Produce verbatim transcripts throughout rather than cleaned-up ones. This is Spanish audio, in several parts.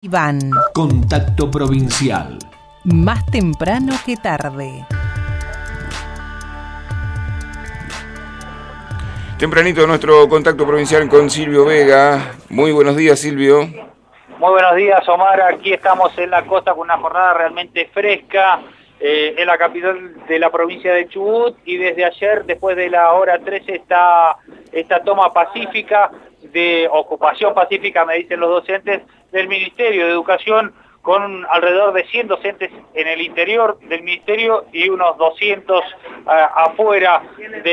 Iván. Contacto Provincial. Más temprano que tarde. Tempranito nuestro contacto provincial con Silvio Vega. Muy buenos días, Silvio. Muy buenos días, Omar. Aquí estamos en la costa con una jornada realmente fresca eh, en la capital de la provincia de Chubut, y desde ayer, después de la hora trece, está esta toma pacífica, de ocupación pacífica, me dicen los docentes del Ministerio de Educación, con alrededor de cien docentes en el interior del ministerio y unos doscientos uh, afuera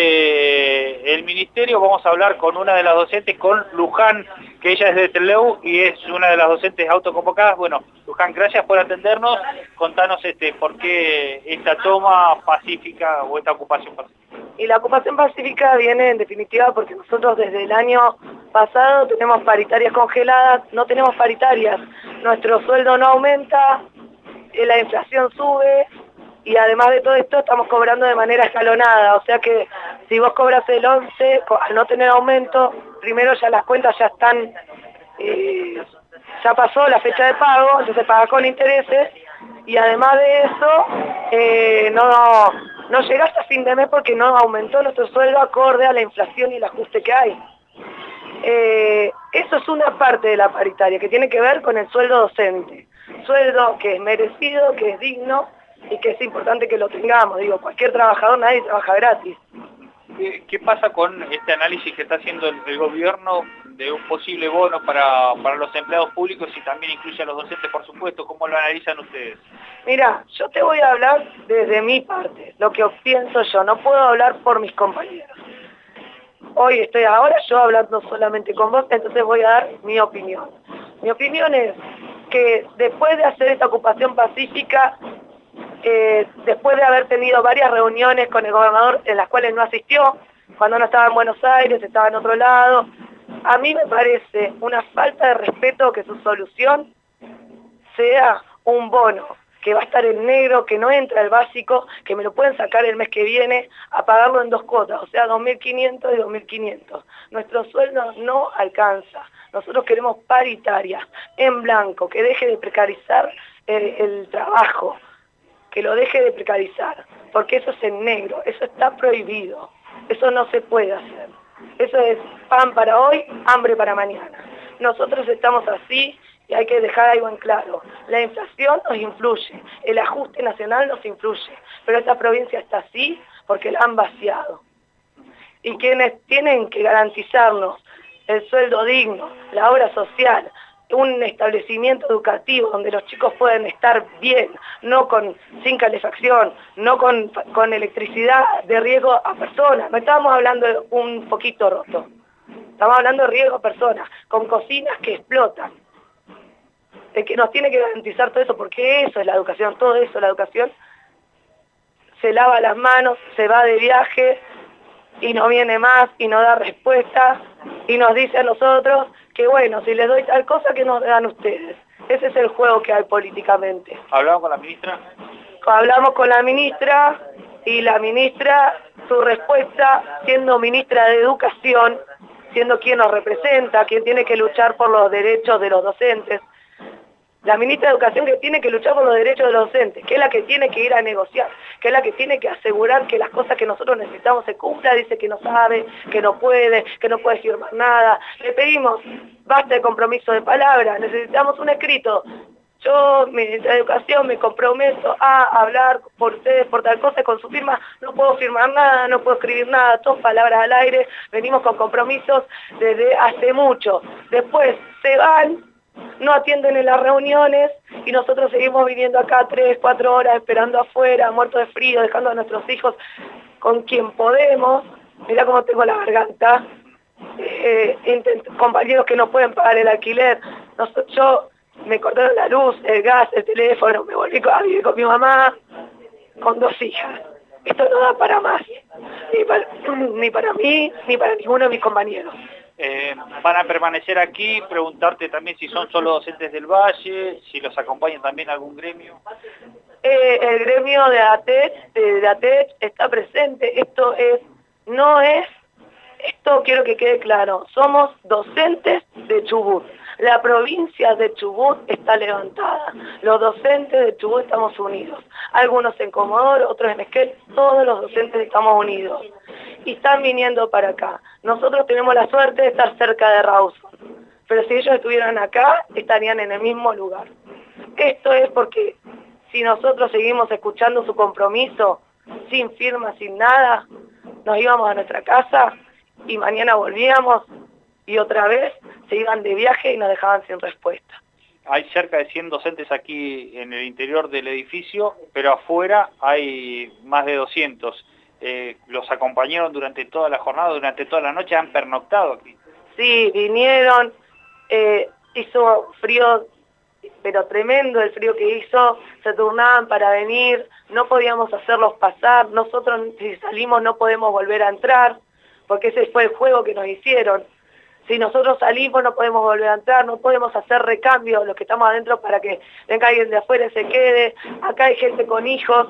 del ministerio. Vamos a hablar con una de las docentes, con Luján, que ella es de Trelew y es una de las docentes autoconvocadas. Bueno, Luján, gracias por atendernos. Contanos este, por qué esta toma pacífica o esta ocupación pacífica. Y la ocupación pacífica viene en definitiva porque nosotros desde el año pasado tenemos paritarias congeladas, no tenemos paritarias, nuestro sueldo no aumenta, la inflación sube y además de todo esto estamos cobrando de manera escalonada, o sea que si vos cobras el once, al no tener aumento, primero ya las cuentas ya están, eh, ya pasó la fecha de pago, entonces pagas con intereses y además de eso eh, no, no llegás a fin de mes porque no aumentó nuestro sueldo acorde a la inflación y el ajuste que hay. Eh, eso es una parte de la paritaria que tiene que ver con el sueldo docente, sueldo que es merecido, que es digno y que es importante que lo tengamos. Digo, cualquier trabajador, nadie trabaja gratis. ¿Qué pasa con este análisis que está haciendo el, el gobierno de un posible bono para, para los empleados públicos y también incluye a los docentes, por supuesto? ¿Cómo lo analizan ustedes? Mira, yo te voy a hablar desde mi parte, lo que pienso yo, no puedo hablar por mis compañeros. Hoy estoy ahora yo hablando solamente con vos, entonces voy a dar mi opinión. Mi opinión es que después de hacer esta ocupación pacífica, eh, después de haber tenido varias reuniones con el gobernador en las cuales no asistió, cuando no estaba en Buenos Aires, estaba en otro lado, a mí me parece una falta de respeto que su solución sea un bono que va a estar en negro, que no entra el básico, que me lo pueden sacar el mes que viene, a pagarlo en dos cuotas, o sea, dos mil quinientos y dos mil quinientos. Nuestro sueldo no alcanza. Nosotros queremos paritaria, en blanco, que deje de precarizar el, el trabajo, que lo deje de precarizar, porque eso es en negro, eso está prohibido, eso no se puede hacer. Eso es pan para hoy, hambre para mañana. Nosotros estamos así. Y hay que dejar algo en claro, la inflación nos influye, el ajuste nacional nos influye, pero esta provincia está así porque la han vaciado. Y quienes tienen que garantizarnos el sueldo digno, la obra social, un establecimiento educativo donde los chicos pueden estar bien, no con sin calefacción, no con, con electricidad de riesgo a personas, no estamos hablando de un poquito roto, estamos hablando de riesgo a personas, con cocinas que explotan. El que nos tiene que garantizar todo eso, porque eso es la educación, todo eso, la educación se lava las manos, se va de viaje y no viene más y no da respuesta y nos dice a nosotros que bueno, si les doy tal cosa que nos dan ustedes. Ese es el juego que hay políticamente. ¿Hablamos con la ministra? Hablamos con la ministra y la ministra, su respuesta, siendo ministra de Educación, siendo quien nos representa, quien tiene que luchar por los derechos de los docentes, la ministra de Educación que tiene que luchar por los derechos de los docentes, que es la que tiene que ir a negociar, que es la que tiene que asegurar que las cosas que nosotros necesitamos se cumplan, dice que no sabe, que no puede, que no puede firmar nada. Le pedimos, basta de compromiso de palabra, necesitamos un escrito. Yo, ministra de Educación, me comprometo a hablar por ustedes, por tal cosa, y con su firma no puedo firmar nada, no puedo escribir nada, todas palabras al aire, venimos con compromisos desde hace mucho. Después se van, no atienden en las reuniones y nosotros seguimos viniendo acá tres, cuatro horas esperando afuera, muertos de frío, dejando a nuestros hijos con quien podemos. Mirá cómo tengo la garganta. Eh, compañeros que no pueden pagar el alquiler. Nosotros, yo me cortaron la luz, el gas, el teléfono, me volví a vivir con mi mamá, con dos hijas. Esto no da para más, ni para, ni para mí, ni para ninguno de mis compañeros. Eh, van a permanecer aquí, preguntarte también si son solo docentes del Valle, si los acompaña también algún gremio. Eh, el gremio de ATECH, de, de ATECH está presente, esto es, no es, esto quiero que quede claro, somos docentes de Chubut, La provincia de Chubut está levantada. Los docentes de Chubut estamos unidos. Algunos en Comodoro, otros en Esquel, todos los docentes estamos unidos. Y están viniendo para acá. Nosotros tenemos la suerte de estar cerca de Rawson. Pero si ellos estuvieran acá, estarían en el mismo lugar. Esto es porque si nosotros seguimos escuchando su compromiso, sin firma, sin nada, nos íbamos a nuestra casa y mañana volvíamos y otra vez se iban de viaje y nos dejaban sin respuesta. Hay cerca de cien docentes aquí en el interior del edificio, pero afuera hay más de doscientos. Eh, ¿Los acompañaron durante toda la jornada, durante toda la noche? ¿Han pernoctado aquí? Sí, vinieron, eh, hizo frío, pero tremendo el frío que hizo, se turnaban para venir, no podíamos hacerlos pasar, nosotros si salimos no podemos volver a entrar, porque ese fue el juego que nos hicieron. Si nosotros salimos no podemos volver a entrar, no podemos hacer recambios, los que estamos adentro, para que venga alguien de afuera y se quede. Acá hay gente con hijos,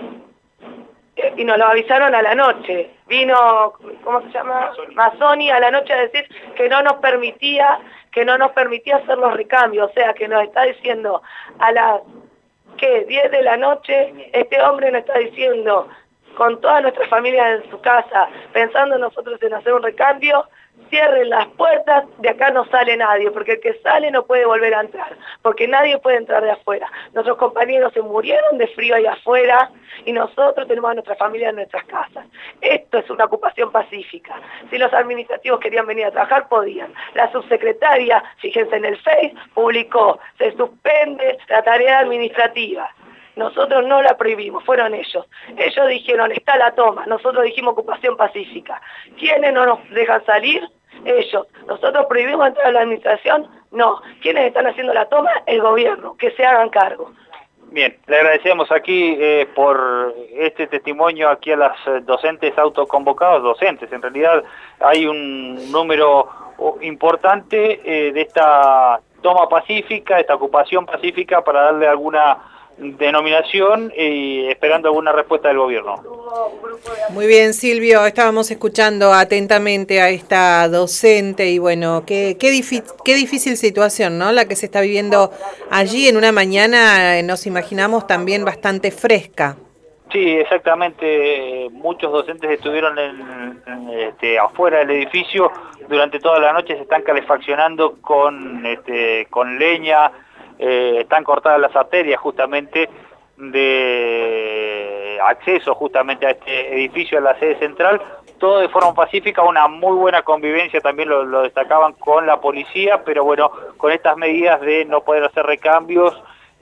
y nos lo avisaron a la noche. Vino, ¿cómo se llama? Mazzoni a la noche a decir que no nos permitía, que no nos permitía hacer los recambios, o sea, que nos está diciendo a las, ¿qué? diez de la noche, este hombre nos está diciendo, con toda nuestra familia en su casa, pensando nosotros en hacer un recambio, cierren las puertas, de acá no sale nadie, porque el que sale no puede volver a entrar, porque nadie puede entrar de afuera. Nuestros compañeros se murieron de frío ahí afuera y nosotros tenemos a nuestra familia en nuestras casas. Esto es una ocupación pacífica. Si los administrativos querían venir a trabajar, podían. La subsecretaria, fíjense en el Face, publicó, se suspende la tarea administrativa. Nosotros no la prohibimos, fueron ellos. Ellos dijeron, está la toma. Nosotros dijimos ocupación pacífica. ¿Quiénes no nos dejan salir? Ellos. ¿Nosotros prohibimos entrar a la administración? No. ¿Quiénes están haciendo la toma? El gobierno. Que se hagan cargo. Bien, le agradecemos aquí eh, por este testimonio aquí a las eh, docentes autoconvocados, docentes. En realidad hay un número importante eh, de esta toma pacífica, esta ocupación pacífica, para darle alguna denominación y esperando alguna respuesta del gobierno. Muy bien, Silvio, estábamos escuchando atentamente a esta docente y bueno, qué, qué, qué difícil situación, ¿no? La que se está viviendo allí en una mañana, eh, nos imaginamos también bastante fresca. Sí, exactamente. Muchos docentes estuvieron en, en, este, afuera del edificio durante toda la noche, se están calefaccionando con, este, con leña. Eh, están cortadas las arterias justamente de acceso justamente a este edificio, a la sede central, todo de forma pacífica, una muy buena convivencia, también lo, lo destacaban con la policía, pero bueno, con estas medidas de no poder hacer recambios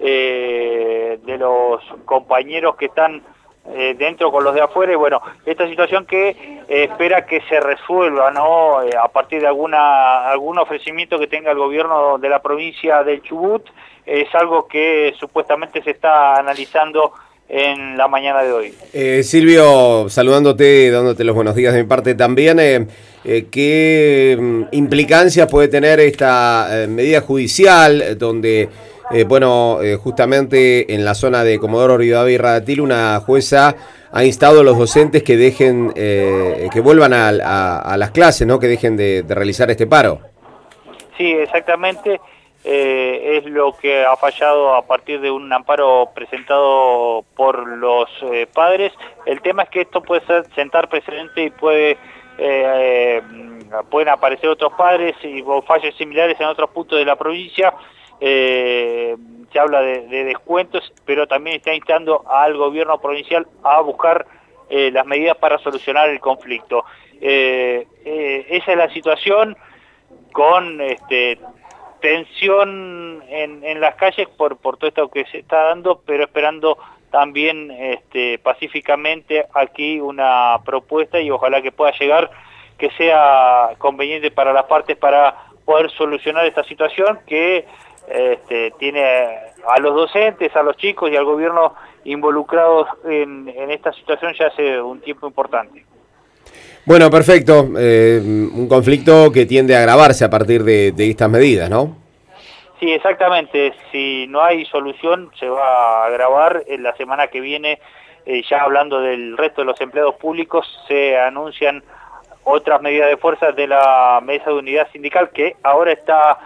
eh, de los compañeros que están eh, dentro con los de afuera, y bueno, esta situación que eh, espera que se resuelva, ¿no? Eh, a partir de alguna algún ofrecimiento que tenga el gobierno de la provincia del Chubut. Es algo que supuestamente se está analizando en la mañana de hoy. Eh, Silvio, saludándote, dándote los buenos días de mi parte también, eh, eh, ¿qué mm, implicancias puede tener esta eh, medida judicial donde, eh, bueno, eh, justamente en la zona de Comodoro Rivadavia y Radatil, una jueza ha instado a los docentes que dejen, eh, que vuelvan a, a, a las clases, ¿no? Que dejen de, de realizar este paro? Sí, exactamente. Eh, es lo que ha fallado a partir de un amparo presentado por los eh, padres. El tema es que esto puede ser, sentar precedente y puede eh, pueden aparecer otros padres y o fallos similares en otros puntos de la provincia. Eh, se habla de, de descuentos, pero también está instando al gobierno provincial a buscar eh, las medidas para solucionar el conflicto. Eh, eh, esa es la situación, con este tensión en, en las calles por, por todo esto que se está dando, pero esperando también este, pacíficamente aquí una propuesta y ojalá que pueda llegar, que sea conveniente para las partes para poder solucionar esta situación que este, tiene a los docentes, a los chicos y al gobierno involucrados en, en esta situación ya hace un tiempo importante. Bueno, perfecto. Eh, un conflicto que tiende a agravarse a partir de, de estas medidas, ¿no? Sí, exactamente. Si no hay solución, se va a agravar. En la semana que viene, eh, ya hablando del resto de los empleados públicos, se anuncian otras medidas de fuerza de la Mesa de Unidad Sindical, que ahora está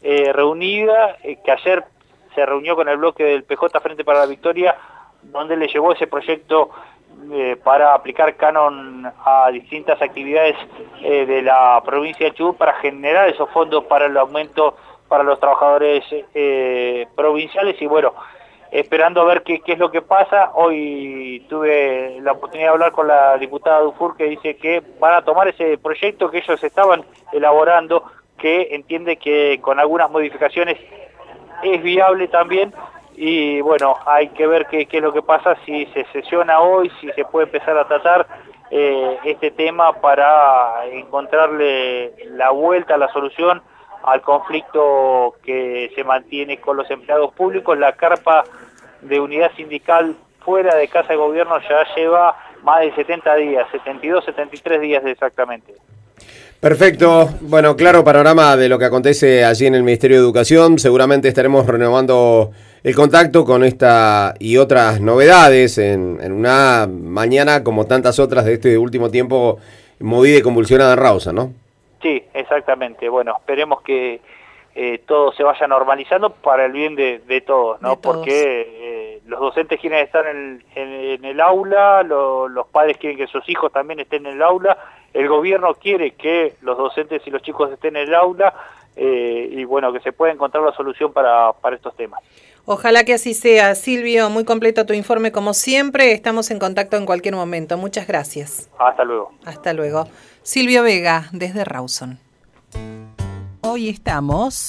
eh, reunida, eh, que ayer se reunió con el bloque del P J Frente para la Victoria, donde le llevó ese proyecto eh, para aplicar canon a distintas actividades eh, de la provincia de Chubut para generar esos fondos para el aumento para los trabajadores eh, provinciales. Y bueno, esperando a ver qué, qué es lo que pasa. Hoy tuve la oportunidad de hablar con la diputada Dufour, que dice que van a tomar ese proyecto que ellos estaban elaborando, que entiende que con algunas modificaciones es viable también. Y bueno, hay que ver qué, qué es lo que pasa, si se sesiona hoy, si se puede empezar a tratar eh, este tema para encontrarle la vuelta, la solución al conflicto que se mantiene con los empleados públicos. La carpa de unidad sindical fuera de Casa de Gobierno ya lleva más de setenta días, setenta y dos, setenta y tres días exactamente. Perfecto, bueno, claro panorama de lo que acontece allí en el Ministerio de Educación. Seguramente estaremos renovando el contacto con esta y otras novedades en, en una mañana como tantas otras de este último tiempo movida y convulsionada en Rawson, ¿no? Sí, exactamente. Bueno, esperemos que eh, todo se vaya normalizando para el bien de, de todos, ¿no? De todos. Porque eh, los docentes quieren estar en, en, en el aula, lo, los padres quieren que sus hijos también estén en el aula, el gobierno quiere que los docentes y los chicos estén en el aula, eh, y bueno, que se pueda encontrar la solución para, para estos temas. Ojalá que así sea. Silvio, muy completo tu informe como siempre. Estamos en contacto en cualquier momento. Muchas gracias. Hasta luego. Hasta luego. Silvio Vega, desde Rawson. Hoy estamos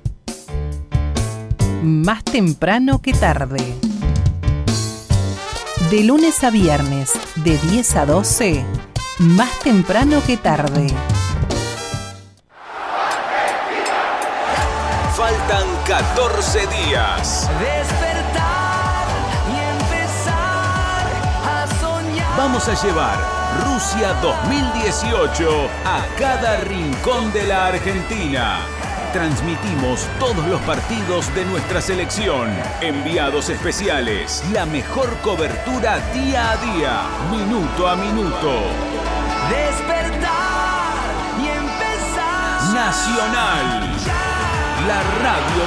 más temprano que tarde. De lunes a viernes, de diez a doce, más temprano que tarde. Faltan catorce días. Despertar y empezar a soñar. Vamos a llevar Rusia dos mil dieciocho a cada rincón de la Argentina. Transmitimos todos los partidos de nuestra selección. Enviados especiales. La mejor cobertura día a día, minuto a minuto. Despertar y empezar. Nacional. La radio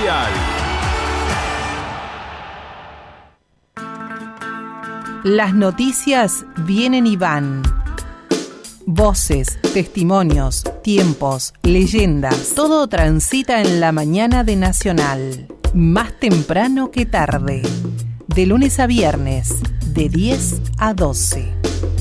del Mundial. Las noticias vienen y van. Voces, testimonios, tiempos, leyendas. Todo transita en la mañana de Nacional. Más temprano que tarde. De lunes a viernes, de diez a doce.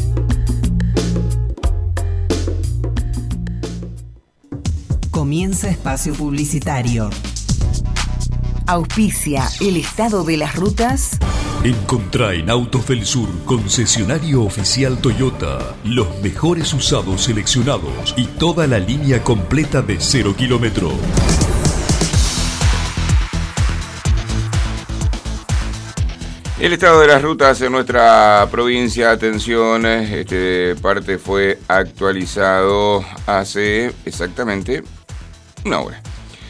Comienza espacio publicitario. Auspicia el estado de las rutas. Encontrá en Autos del Sur, concesionario oficial Toyota, los mejores usados seleccionados y toda la línea completa de cero kilómetro. El estado de las rutas en nuestra provincia, atención, este parte fue actualizado hace exactamente una hora.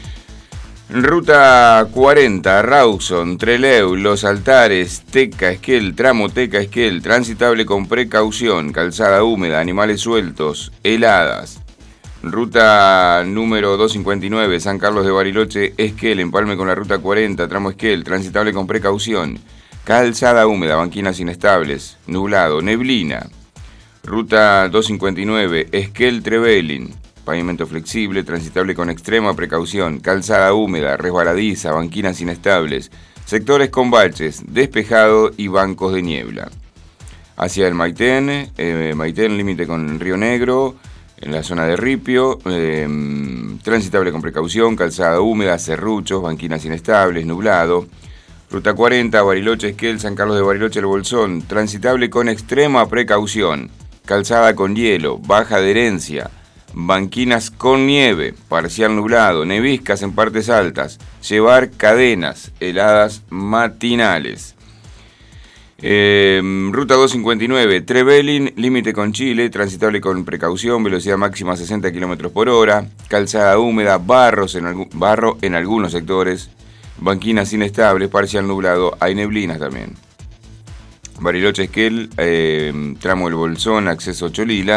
Ruta cuarenta, Rawson, Trelew, Los Altares, Teca, Esquel, tramo Teca, Esquel, transitable con precaución, calzada húmeda, animales sueltos, heladas. Ruta número doscientos cincuenta y nueve, San Carlos de Bariloche, Esquel, empalme con la ruta cuarenta, tramo Esquel, transitable con precaución, calzada húmeda, banquinas inestables, nublado, neblina. Ruta doscientos cincuenta y nueve, Esquel, Trevelin, pavimento flexible, transitable con extrema precaución, calzada húmeda, resbaladiza, banquinas inestables, sectores con baches, despejado y bancos de niebla. Hacia el Maitén, eh, Maitén límite con Río Negro, en la zona de Ripio, eh, transitable con precaución, calzada húmeda, serruchos, banquinas inestables, nublado. Ruta cuarenta, Bariloche, Esquel, San Carlos de Bariloche, El Bolsón, transitable con extrema precaución, calzada con hielo, baja adherencia, banquinas con nieve, parcial nublado, neviscas en partes altas, llevar cadenas, heladas matinales. Eh, ruta doscientos cincuenta y nueve, Trevelin, límite con Chile, transitable con precaución, velocidad máxima sesenta kilómetros por hora, calzada húmeda, barros en algu- barro en algunos sectores, banquinas inestables, parcial nublado, hay neblinas también. Bariloche Esquel, eh, tramo El Bolsón, acceso Cholila,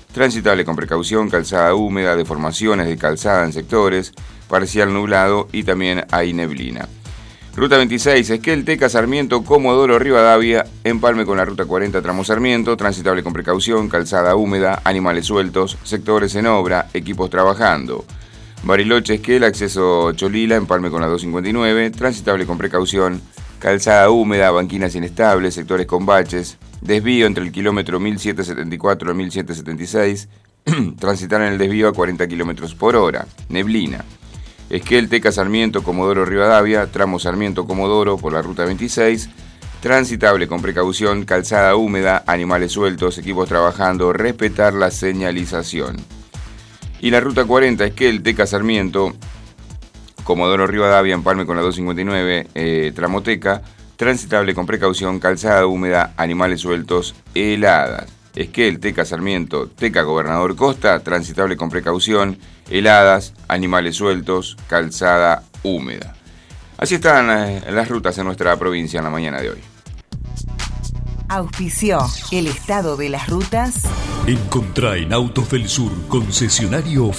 transitable con precaución, calzada húmeda, deformaciones de calzada en sectores, parcial nublado y también hay neblina. Ruta veintiséis, Esquel, Teca, Sarmiento, Comodoro, Rivadavia, empalme con la Ruta cuarenta, tramo Sarmiento, transitable con precaución, calzada húmeda, animales sueltos, sectores en obra, equipos trabajando. Bariloche, Esquel, acceso Cholila, empalme con la doscientos cincuenta y nueve, transitable con precaución, calzada húmeda, banquinas inestables, sectores con baches, desvío entre el kilómetro mil setecientos setenta y cuatro y mil setecientos setenta y seis, transitar en el desvío a cuarenta kilómetros por hora, neblina. Esquel, Teca, Sarmiento, Comodoro, Rivadavia, tramo Sarmiento, Comodoro por la Ruta veintiséis, transitable con precaución, calzada húmeda, animales sueltos, equipos trabajando, respetar la señalización. Y la Ruta cuarenta, Esquel, Teca, Sarmiento, Comodoro, Rivadavia, empalme con la doscientos cincuenta y nueve, eh, tramo Teca, transitable con precaución, calzada húmeda, animales sueltos, heladas. Esquel, Teca, Sarmiento, Teca, Gobernador Costa, transitable con precaución, heladas, animales sueltos, calzada húmeda. Así están eh, las rutas en nuestra provincia en la mañana de hoy. Auspició el estado de las rutas. Encontrá en Autos del Sur, concesionario oficial.